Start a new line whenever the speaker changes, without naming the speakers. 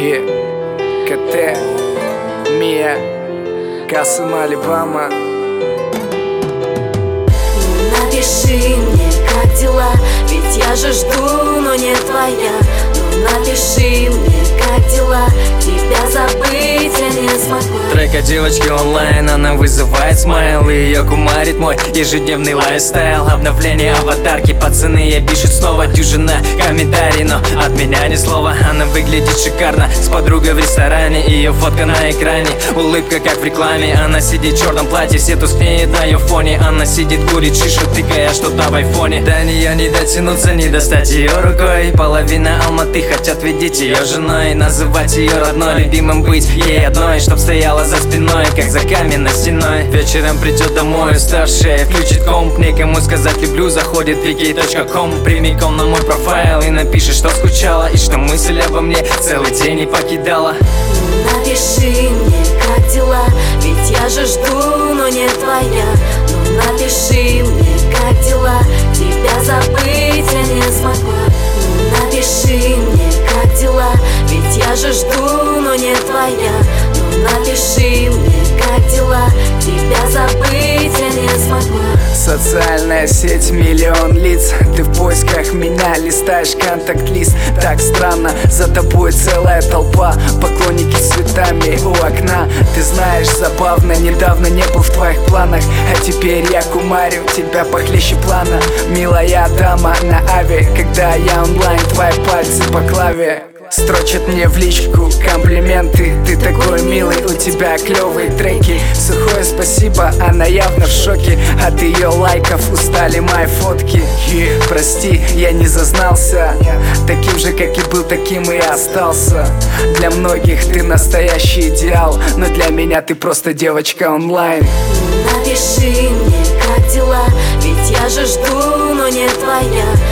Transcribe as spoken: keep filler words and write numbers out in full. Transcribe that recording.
И КТ, Мия, Касым Алибама.
Напиши мне, как дела, ведь я же жду, но не твоя. Ну напиши мне, как дела, тебя забыть я не смогла.
Трек о девочке онлайн, она вызывает смайл, и ее кумарит мой ежедневный лайфстайл. Обновление аватарки, пацаны ей пишут снова дюжина комментарий, но от меня ни слова. Она выглядит шикарно, с подругой в ресторане, ее фотка на экране, улыбка как в рекламе. Она сидит в черном платье, все тускнеет на ее фоне. Она сидит, курит шишу, тыкая что-то в айфоне. До нее не дотянуться, не достать ее рукой. Половина Алматы хотят видеть ее женой, называть ее родной, любимым быть ей одной, чтоб стояла за спиной, как за каменной стеной. Вечером придет домой уставшая, включит комп, некому сказать люблю, заходит в вики точка ком, прямиком на мой профайл и напишет, что скучала, и что мысль обо мне целый день не покидала.
Напиши мне, как дела, ведь я же жду, но не твоя. Ну напиши мне, как дела, тебя забыть я не смогла. Ну напиши мне, как дела, ведь я же жду, но не твоя. Ну напиши мне, как дела, тебя забыть я не смогла.
Социальная сеть, миллион лиц, ты в поисках меня, листаешь контакт-лист. Так странно, за тобой целая толпа, поклонники с цветами у окна. Ты знаешь, забавно, недавно не был в твоих планах, а теперь я кумарю тебя похлеще плана. Милая дама на ави, когда я онлайн, твои пальцы по клаве строчат мне в личку комплименты. Ты такой милый, у тебя клевые треки. Сухое спасибо, она явно в шоке. От ее лайков устали мои фотки. И, прости, я не зазнался, таким же, как и был, таким и остался. Для многих ты настоящий идеал, но для меня ты просто девочка онлайн.
Напиши мне, как дела, ведь я же жду, но не твоя.